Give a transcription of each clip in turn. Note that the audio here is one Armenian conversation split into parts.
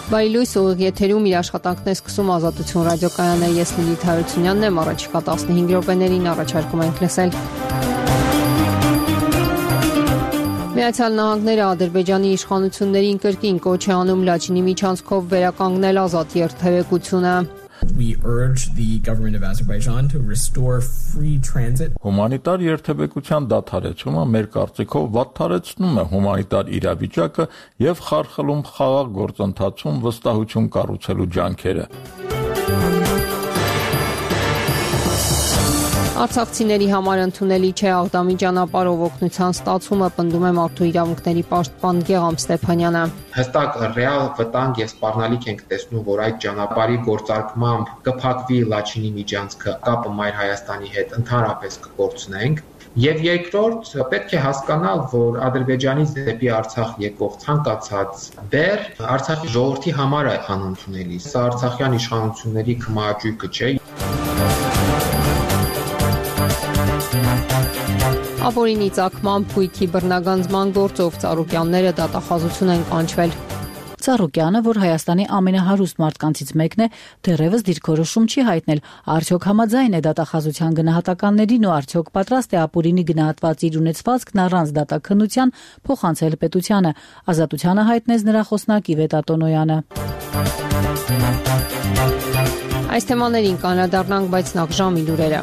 Բայլույս ուղիղ եթերում իր աշխատանքն է սկսում Ազատություն ռադիոկայանը, ես Լիլիթ Հարությունյանն եմ, առաջիկա 15 րոպեներին առաջարկում ենք լսել։ Միացյալ Նահանգները Ադրբեջանի իշխանություններին կրկին կոչ է անում Լաչինի միջանցքով վերականգնել ազատ երթևեկությունը։ We urge the government of Azerbaijan to restore free transit. Հումանիտար երթևեկության դադարեցումը մեր կարծիքով վատթարեցնում է հումանիտար իրավիճակը եւ խարխլում խաղաղ գործընթացում վստահություն կառուցելու ջանքերը։ Արցախցիների համար ընդունելի չէ Աղդամի ճանապարհով օգնության ստացումը, պնդում է Մարդու իրավունքների պաշտպան Գեգամ Ստեփանյանը։ Հստակ ռեալ վտանգ եւ սպառնալիք ենք տեսնում, որ այդ ճանապարհի գործարկմամբ կփակվի Լաչինի միջանցքը, կապը Մայր Հայաստանի հետ ընդհանրապես կկորցնենք։ Եվ երկրորդ, պետք է հասկանալ, որ Ադրբեջանից դեպի Արցախ եկող ցանկացած բեռ Արցախի ժողովրդի համար է անընդունելի։ Սա արցախյան իշխանությունների քմահաճույքը չէ։ Ապօրինի ծագման փույքի բռնագանձման գործով Ծառուկյանները դատախազություն են կանչվել։ Ծառուկյանը, որ Հայաստանի ամենահարուստ մարդկանցից մեկն է, դեռևս դիրքորոշում չի հայտնել, արդյոք համաձայն է դատախազության գնահատականներին ու արդյոք պատրաստ է ապօրինի գնահատված իր ունեցվածքն առանց դատաքննության փոխանցել պետությանը։ Ազատությանը հայտնեց նրա խոսնակ Իվետ Ատոնոյանը։ Այս թեմաներին կանրադառնանք, բայց նախ ժամի լուրերը։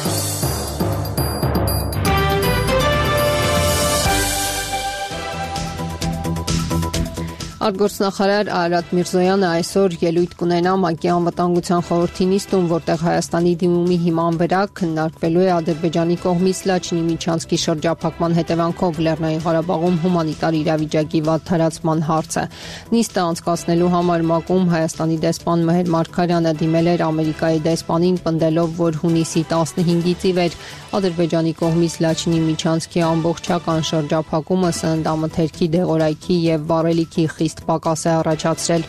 Արտգործնախարար Արարատ Միրզոյանը այսօր ելույթ կունենա ՄԱԿ-ի անվտանգության խորհրդի նիստում, որտեղ Հայաստանի դիմումի հիման վրա քննարկվելու է Ադրբեջանի կողմից Լաչինի միջանցքի շրջափակման հետևանքով Լեռնային Ղարաբաղում հումանիտար իրավիճակի վատթարացման հարցը։ Նիստը անցկացնելու համար ՄԱԿ-ում Հայաստանի դեսպան Մհեր Մարգարյանը դիմել էր Ամերիկայի դեսպանին, պնդելով, որ հունիսի 15-ից ի վեր Ադրբեջանի կողմից Լաչինի միջանցքի ամբողջական շրջափակումը սննդամթերքի, դեղորայքի եւ վառելիքի խիստ պակաս է առաջացրել։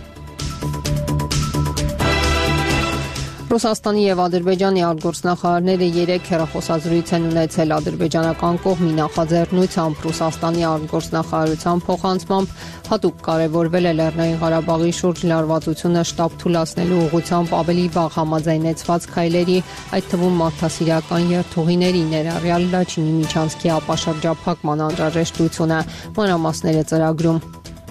Ռուսաստանի եւ Ադրբեջանի արտգործնախարարները 3 հեռախոսազրույց են ունեցել ադրբեջանական կողմի նախաձեռնությամբ։ Ռուսաստանի արտգործնախարարության փոխանցմամբ հատուկ կարևորվել է Լեռնային Ղարաբաղի շուրջ լարվածությունը շտապ թուլացնելու ուղղությամբ ավելի վաղ համաձայնեցված քայլերի, այդ թվում մարդասիրական երթուղիների, ներառյալ Լաչինի միջանցքի ապաշրջափակման անհրաժեշտությունը, մանրամասները ծրագրում։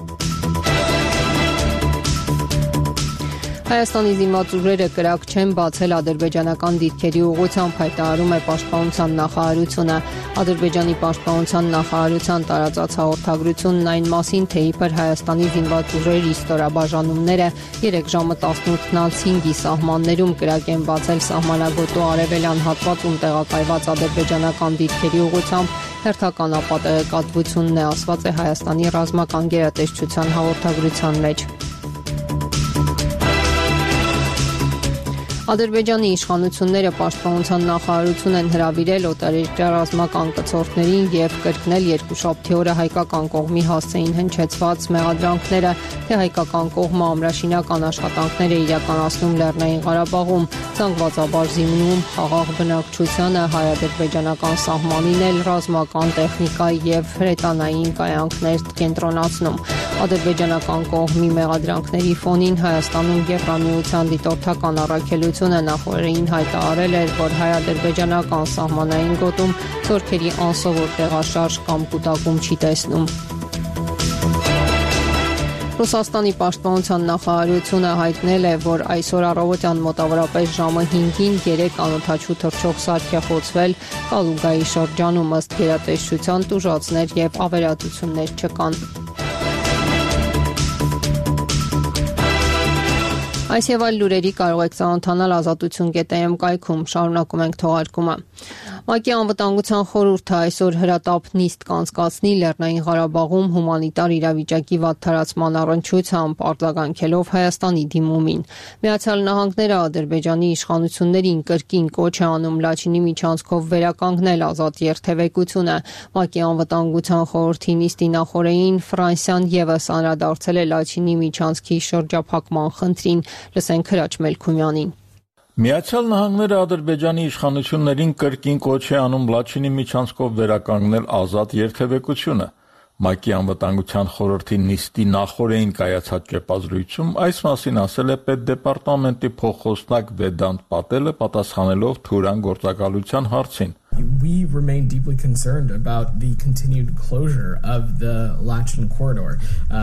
Հայաստանի զինված ուժերը կրակ չեն բացել ադրբեջանական դիրքերի ուղղությամբ, հայտարարում է Պաշտպանության նախարարությունը։ Ադրբեջանի Պաշտպանության նախարարության տարածած հաղորդագրությունն այն մասին, թե իբր Հայաստանի զինված ուժերի ստորաբաժանումները 3 ժամը 18:05-ի սահմաններում կրակ են բացել սահմանագոտու արևելյան հատվածում տեղակայված ադրբեջանական դիրքերի ուղղությամբ, հերթական ապատեղեկատվությունն է, ասված է Հայաստանի ռազմական գերատեսչության հաղորդագրության մեջ։ Ադրբեջանի իշխանությունները Պաշտպանության նախարարություն են հրավիրել օտարերկրյա ռազմական կցորդներին եւ կրկնել երկուշաբթի օրը հայկական կողմի հասցեին հնչեցված մեղադրանքները, թե հայկական կողմը ամրաշինական աշխատանքներ է իրականացնում Լեռնային Ղարաբաղում, զանգվածաբար զինվում խաղաղ բնակչությանը, հայ-ադրբեջանական սահմանին էլ ռազմական տեխնիկա եւ հրետանային կայանքներ կենտրոնացնում։ Ադրբեջանական կողմի մեղադրանքների ֆոնին Հայաստանում Եվրամիության դիտորդական առաքելությունը նախորդին հայտարարել էր, որ հայ-ադրբեջանական սահմանային գոտում զորքերի անսովոր տեղաշարժ կամ կուտակում չի տեսնում։ Ռուսաստանի Պաշտպանության նախարարությունը հայտնել է, որ այսօր առավոտյան մոտավորապես ժամը 5-ին 3 անօդաչու թռչող սարք է խոցվել Կալուգայի շրջանում, ըստ գերատեսչության տուժածներ եւ ավերածություններ չկան։ Այս եւ այլ լուրերի կարող եք ծանոթանալ ազատություն.am կայքում, շարունակում ենք թողարկումը։ ՄԱԿ-ի անվտանգության խորհուրդը այսօր հրատապ նիստ կանցկացնի Լեռնային Ղարաբաղում հումանիտար իրավիճակի վատթարացման առնչությամբ, արձագանքելով Հայաստանի դիմումին։ Միացյալ Նահանգները Ադրբեջանի իշխանություններին կրկին կոչ է անում Լաչինի միջանցքով վերականգնել ազատ երթևեկությունը։ ՄԱԿ-ի անվտանգության խորհրդի նիստի նախօրեին Ֆրանսիան եւս անդրադարձել է Լաչինի միջանցքի շրջափակման խնդրին։ Լսենք Հրաչ Մելքումյանին։ Միացյալ Նահանգները Ադրբեջանի իշխանություններին կրկին կոչ է անում Լաչինի միջանցքով վերականգնել ազատ երթևեկությունը։ ՄԱԿ-ի անվտանգության խորհրդի նիստի նախօրեին կայացած ճեպազրույցում այս մասին ասել է պետդեպարտամենտի փոխխոսնակ Վեդանտ Պատելը, պատասխանելով Թուրան գործակալության հարցին. We remain deeply concerned about the continued closure of the Lachin corridor.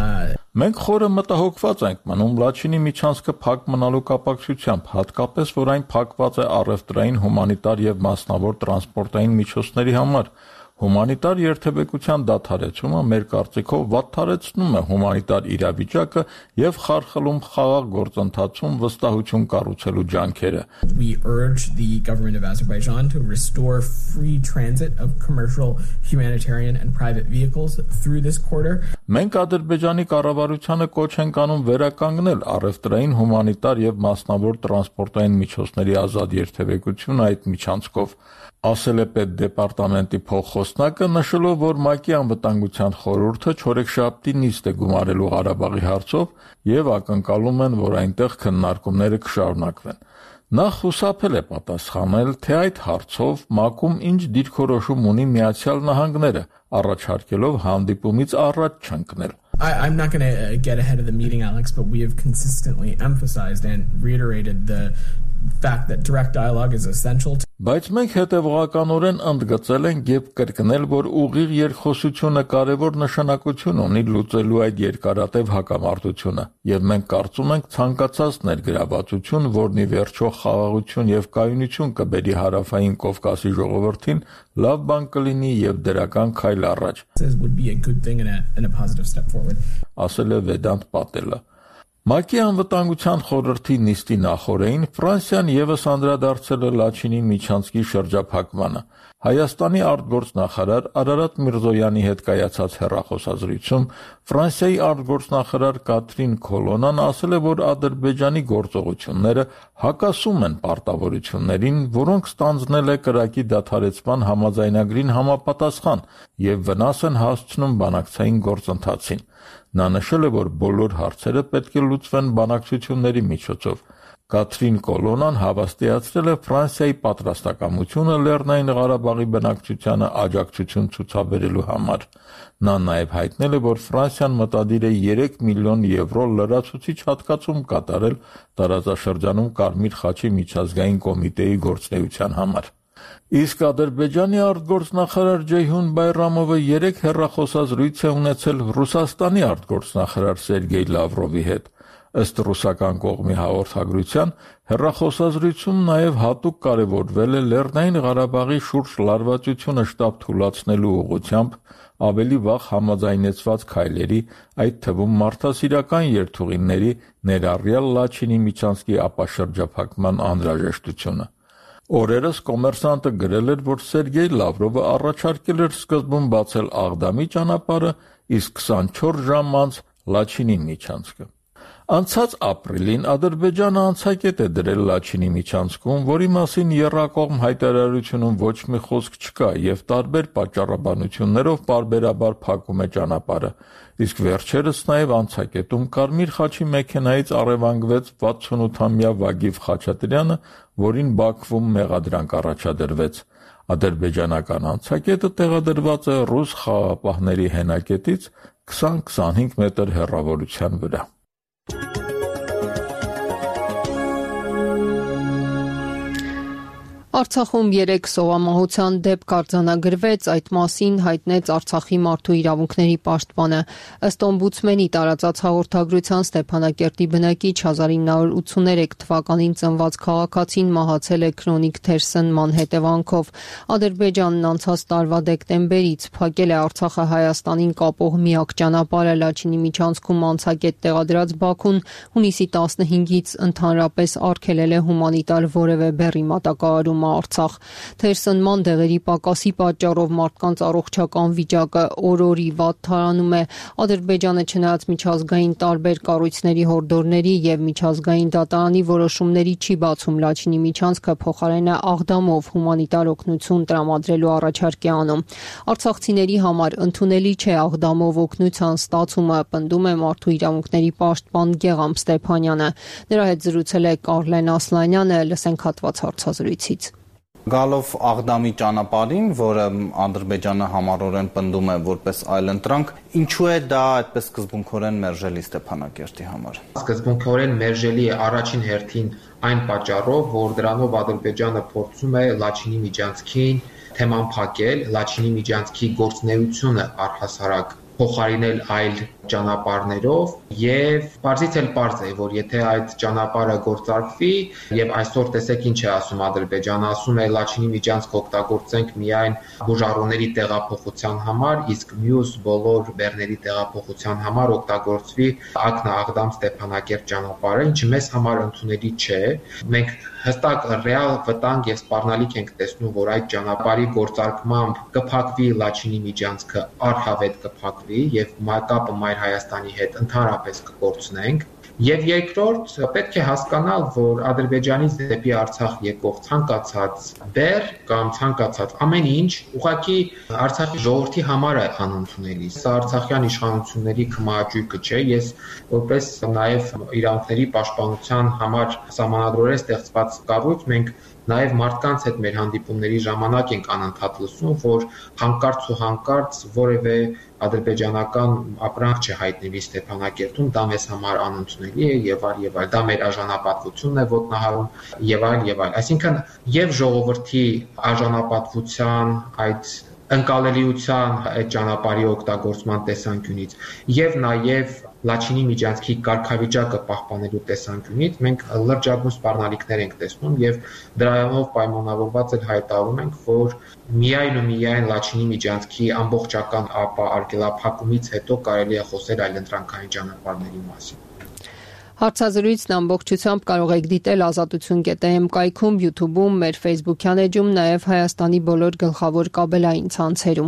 Մենք խորը մտահոգված ենք մնում Լաչինի միջանցքը փակ մնալու կապակցությամբ, հատկապես որ այն փակված է առևտրային, հումանիտար եւ մասնավոր տրանսպորտային միջոցների համար։ Հումանիտար երթևեկության դադարեցումը մեր կարծիքով վատթարեցնում է հումանիտար իրավիճակը եւ խարխլում խաղաղ գործընթացում վստահություն կառուցելու ջանքերը։ We urge the government of Azerbaijan to restore free transit of commercial, humanitarian and private vehicles through this corridor. Մենք Ադրբեջանի կառավարությանը կոչ ենք անում վերականգնել առևտրային, հումանիտար եւ մասնավոր տրանսպորտային միջոցների ազատ երթևեկությունը այդ միջանցքով, ասել է պետդեպարտամենտի փոխխոսնակը, նշելով, որ ՄԱԿ-ի անվտանգության խորհուրդը չորեքշաբթի նիստ է գումարելու Ղարաբաղի հարցով եւ ակնկալում են, որ այնտեղ քննարկումները կշարունակվեն։ Նա խուսափել է պատասխանել, թե այդ հարցով ՄԱԿ-ում ինչ դիրքորոշում ունի Միացյալ Նահանգները, առաջարկելով հանդիպումից առաջ չընկնել։ I'm not going to get ahead of the meeting, Alex, but we have consistently emphasized and reiterated the fact that direct dialogue is essential. Բայց մենք հետևողականորեն ընդգծել ենք եւ կրկնել, որ ուղիղ երկխոսությունը կարևոր նշանակություն ունի լուծելու այդ երկարատև հակամարտությունը, եւ մենք կարծում ենք ցանկացած ներգրավվածություն, որն ի վերջո խաղաղություն եւ կայունություն կբերի հարավային Կովկասի ժողովրդին, լավ բան կլինի եւ դրական քայլ առաջ։ Would be a good thing and a positive step forward. Ասել է Վեդանտ Պատելը։ ՄԱԿ-ի անվտանգության խորհրդի նիստի նախօրեին Ֆրանսիան եւս անդրադարձել է Լաչինի միջանցքի շրջափակմանը։ Հայաստանի արտգործնախարար Արարատ Միրզոյանի հետ կայացած հեռախոսազրույցում Ֆրանսիայի արտգործնախարար Կատրին Քոլոնան ասել է, որ Ադրբեջանի գործողությունները հակասում են պարտավորություններին, որոնք ստանձնել է կրակի դադարեցման համաձայնագրին համապատասխան եւ վնաս են հասցնում բանակցային գործընթացին։ Նա նշել է, որ բոլոր հարցերը պետք է լուծվեն բանակցությունների միջոցով։ Կատրին Կոլոնան հավաստիացրել է Ֆրանսիայի պատրաստակամությունը Լեռնային Ղարաբաղի բնակչությանը աջակցություն ցուցաբերելու համար։ Նա նաև հայտնել է, որ Ֆրանսիան մտադիր է 3 միլիոն եվրո լրացուցիչ հատկացում կատարել տարածաշրջանում Կարմիր խաչի միջազգային կոմիտեի գործունեության համար։ Իսկ Ադրբեջանի արտգործնախարար Ջեյհուն Բայրամովը 3 հեռախոսազրույց է ունեցել Ռուսաստանի արտգործնախարար Սերգեյ Լավրովի հետ։ Ըստ ռուսական կողմի հաղորդագրության, հեռախոսազրույցում նաև հատուկ կարևորվել է Լեռնային Ղարաբաղի շուրջ լարվածությունը շտապ թուլացնելու ուղղությամբ ավելի վաղ համաձայնեցված քայլերի, այդ թվում մարդասիրական երթուղիների, ներառյալ Լաչինի միջանցքի ապաշրջափակման անհրաժեշտությունը։ Օրերս Կոմերսանտը գրել էր, որ Սերգեյ Լավրովը առաջարկել էր սկզբում բացել Աղդամի ճանապարհը, իսկ 24 ժամ անց Լաչինի միջանցքը։ Անցած ապրիլին Ադրբեջանը անցակետ է դրել Լաչինի միջանցքում, որի մասին եռակողմ հայտարարությունում ոչ մի խոսք չկա եւ տարբեր պատճառաբանություններով պարբերաբար փակում է ճանապարհը։ Իսկ վերջերս նաեւ անցակետում Կարմիր խաչի մեքենայից առևանգվեց 68-ամյա Վագիվ Խաչատրյանը, որին Բաքվում մեղադրանք առաջադրվեց։ Ադրբեջանական անցակետը տեղադրված է ռուս խաղաղապահների հենակետից 20-25 մետր հեռավորության վրա։ Արցախում 3 սովամահության դեպք արձանագրվեց, այդ մասին հայտնեց Արցախի մարդու իրավունքների պաշտպանը։ Ըստ օմբուդսմենի տարածած հաղորդագրության Ստեփանակերտի բնակիչ 1983 թվականին ծնված քաղաքացին մահացել է քրոնիկ թերսնման հետևանքով։ Ադրբեջանն անցած տարվա դեկտեմբերից փակել է Արցախը Հայաստանին կապող միակ ճանապարհը Լաչինի միջանցքում անցակետ տեղադրած Բաքուն հունիսի 15-ից ընդհանրապես արգելել է հումանիտար որևէ բեռի մատակարարում Արցախ։ Թերսնման դեղերի պակասի պատճառով մարդկանց առողջական վիճակը օր-օրի վատթարանում է։ Ադրբեջանը չնայած միջազգային տարբեր կառույցների հորդորների եւ միջազգային դատարանի որոշումների չի բացում Լաչինի միջանցքը, փոխարենն Աղդամով հումանիտար օգնություն տրամադրելու առաջարկ է անում։ Արցախցիների համար ընդունելի չէ Աղդամով օգնության ստացումը, պնդում է մարդու իրավունքների պաշտպան Գեգամ Ստեփանյանը։ Նրա հետ զրուցել է Կարլեն Ասլանյանը, լսենք հատված հարցազրույցից։ Գալով Աղդամի ճանապարհին, որը Ադրբեջանը համառորեն պնդում է որպես այլընտրանք, ինչու է դա այդպես սկզբունքորեն մերժելի Ստեփանակերտի համար։ Սկզբունքորեն մերժելի է առաջին հերթին այն պատճառով, որ դրանով Ադրբեջանը փորձում է Լաչինի միջանցքին թեման փակել, Լաչինի միջանցքի գործունեությունը առհասարակ փոխարինել այլ ճանապարհներով եւ բարձից էլ բարձ է, որ եթե այդ ճանապարհը գործարկվի եւ այսօր տեսեք ինչ է ասում Ադրբեջանը, ասում է Լաչինի միջանցք օգտագործենք միայն բուժառուների տեղափոխության համար, իսկ մյուս բոլոր բեռների տեղափոխության համար օգտագործվի Ակնա-Աղդամ Ստեփանակերտ ճանապարհը, ինչը մեզ համար ընդունելի չէ։ Մենք հստակ ռեալ վտանգ եւ սպառնալիք ենք տեսնում, որ այդ ճանապարհի գործարկմամբ կփակվի Լաչինի միջանցքը, առհավետ կփակվի եւ կապը Մայր Հայաստանի հետ ընդհանրապես կկորցնենք։ Եվ երկրորդ, պետք է հասկանալ, որ Ադրբեջանից դեպի Արցախ եկող ցանկացած բեռ կամ ցանկացած ամեն ինչ ուղղակի Արցախի ժողովրդի համար է անընդունելի։ Սա արցախյան իշխանությունների կմահաճույքը չէ, ես որպես նաև իրավունքների պաշտպանության համար սահմանադրորեն ստեղծված կառույց մենք նաև մարդկանց հետ մեր հանդիպումների ժամանակ ենք անընդհատ լսում, որ հանկարծ ու հանկարծ որևէ ադրբեջանական ապրանք չհայտնվի Ստեփանակերտում, դա մեզ համար անընդունելի է եւ այլ, դա մեր արժանապատվությունն է ոտնահարում եւ այլ։ Այսինքն եւ ժողովրդի արժանապատվության այդ ընկալելիության այդ ճանապարհի օգտագործման տեսանկյունից եւ նաեւ Լաչինի միջանցքի կարգավիճակը պահպանելու տեսանկյունից մենք լրջագույն սպառնալիքներ ենք տեսնում եւ դրանով պայմանավորված էլ հայտարարում ենք, որ միայն ու միայն Լաչինի միջանցքի ամբողջական արգելափակումից հետո կարելի է խոսել այլընտրանքային ճանապարհների մասին։ Հարցազրույցն ամբողջությամբ կարող եք դիտել Ազատություն.am կայքում, YouTube-ում, մեր Facebook-յան էջում, նաև Հայաստանի բոլոր գլխավոր կաբելային ցանցերում։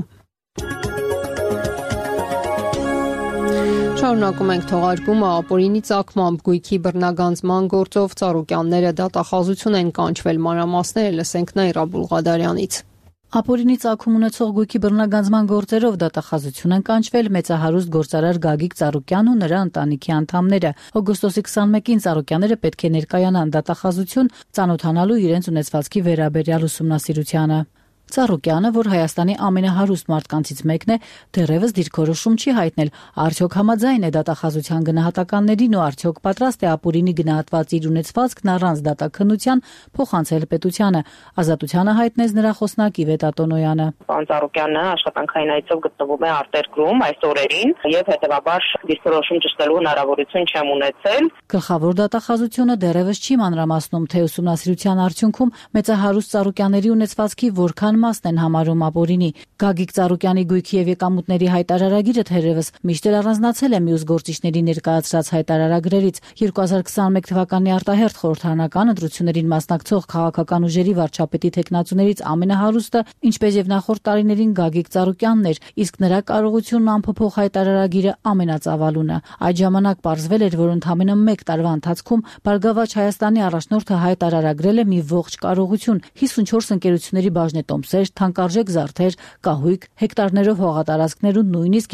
Շարունակում ենք թողարկումը ապօրինի ծագմամբ գույքի բռնագանձման գործով Ծառուկյանները դատախազություն են կանչվել, մանրամասները լսենք Նաիրա Բուլղադարյանից։ Ապօրինի ծագում ունեցող գույքի բռնագանձման գործերով դատախազություն են կանչվել մեծահարուստ գործարար Գագիկ Ծառուկյանն ու նրա ընտանիքի անդամները։ Օգոստոսի 21-ին Ծառուկյանները պետք է ներկայանան դատախազություն ծանոթանալու իրենց ունեցվածքի վերաբերյալ ուսումնասիրությանը։ Ծառուկյանը, որ Հայաստանի ամենահարուստ մարդկանցից մեկն է, դեռևս դիրքորոշում չի հայտնել, արդյոք համաձայն է դատախազության գնահատականներին ու արդյոք պատրաստ է ապօրինի գնահատված իր ունեցվածքն առանց դատաքննության փոխանցել պետությանը։ Ազատությանը հայտնեց նրա խոսնակի Վետա Տոնոյանը։ Պարոն Ծառուկյանը աշխատանքային այցով գտնվում է արտերկրում այս օրերին եւ հետեւաբար դիրքորոշում ճշտելու հնարավորություն չեմ ունեցել։ Գլխավոր դատախազությունը դեռևս չի մանրամասնում, թե ուսումնասիրության արդյունքում մեծահարուստ Ծառուկյանների ունեցվածքի որքան մասն են համարում ապօրինի։ Գագիկ Ծառուկյանի գույքի եւ եկամուտների հայտարարագիրը թերևս միշտ առանձնացել է մյուս գործիչների ներկայացրած հայտարարագրերից։ 2021 թվականի արտահերթ խորհրդարանական ընտրություններին մասնակցող քաղաքական ուժերի վարչապետի թեկնածուներից ամենահարուստը, ինչպես եւ նախորդ տարիներին Գագիկ Ծառուկյանն էր, իսկ նրա կարողությունն անփոփոխ հայտարարագիրը ամենածավալունը։ Այդ ժամանակ պարզվել էր, որ ընդամենը 1 տարվա ընթացքում Բարգավաճ Հայաստանի առաջնորդը հայտարարագրել է մի ողջ կարողություն 54 ընկերությունների բաժնետոմսեր, թանկարժեք զարդեր, կահույք, հեկտարներով հողատարածքներ ու նույնիսկ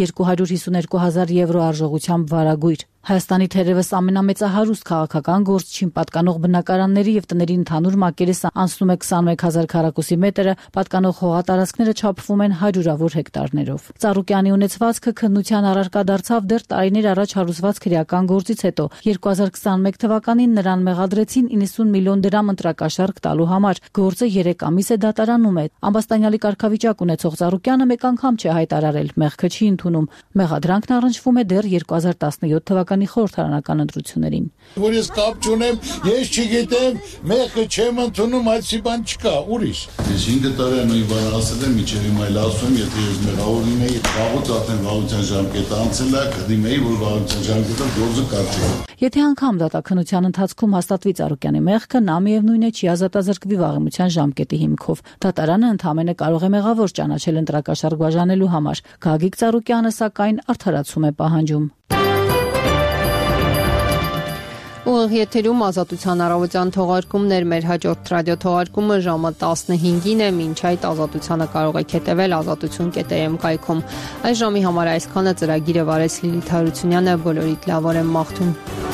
252,000 եվրո արժողությամբ վարագույր։ Հայաստանի թերևս ամենամեծահարուստ քաղաքական գործչին պատկանող բնակարանների եւ տների ընդհանուր մակերեսը անցնում է 21,000 քառակուսի մետրը, պատկանող հողատարածքները չափվում են հարյուրավոր հեկտարներով։ Ծառուկյանի ունեցվածքը քննության առարկա դարձավ դեռ տարիներ առաջ հարուցված քրեական գործից հետո։ 2021 թվականին նրան մեղադրեցին 90 միլիոն դրամ ընտրակաշառք տալու համար։ Գործը 3 ամիս է դատարանում է։ Ամբաստանյալի կարգավիճակ ունեցող Ծառուկյանը մեկ անգամ չի հայտարարել, մեղքը չի ընդունում։ Մեղադրանքն առնչվում է դեռ 2017 թվականի խորհրդարանական ընտրություններին։ Որ ես կապ չունեմ, ես չգիտեմ, մեղքը չեմ ընդունում, այդպիսի բան չկա, ուրիշ։ Ես 5 տարի նույն բանը ասել եմ, մինչև հիմա էլ ասում, եթե ես մեղավոր լինեի, վաղուց արդեն վաղության ժամկետը անցել է, կդիմեի, որ վաղության ժամկետը գործը կարճի։ Եթե անգամ դատաքննության ընթացքում հաստատվի Ծառուկյանի մեղքը, նա միևնույն է չի ազատազրկվի վաղեմության ժամկետի հիմքով։ Դատարանը ընդհանրապես կարող է մեղավոր ճանաչել ընտրակաշառք բաժանելու համար։ Գագիկ Ծառուկյանը սակայն արդարացում է պահանջում։ Ուղիղ եթերում Ազատության առավոտյան թողարկումներ, մեր հաջորդ ռադիո թողարկումը ժամը 15-ին է, մինչ այդ Ազատությանը կարող եք հետևել Ազատություն.am կայքում։ Այս ժամի համար այսքանը, ծրագիրը վարեց Լիլիթ Հարությունյանը, բոլորիդ լավ օրեմ մաղթում։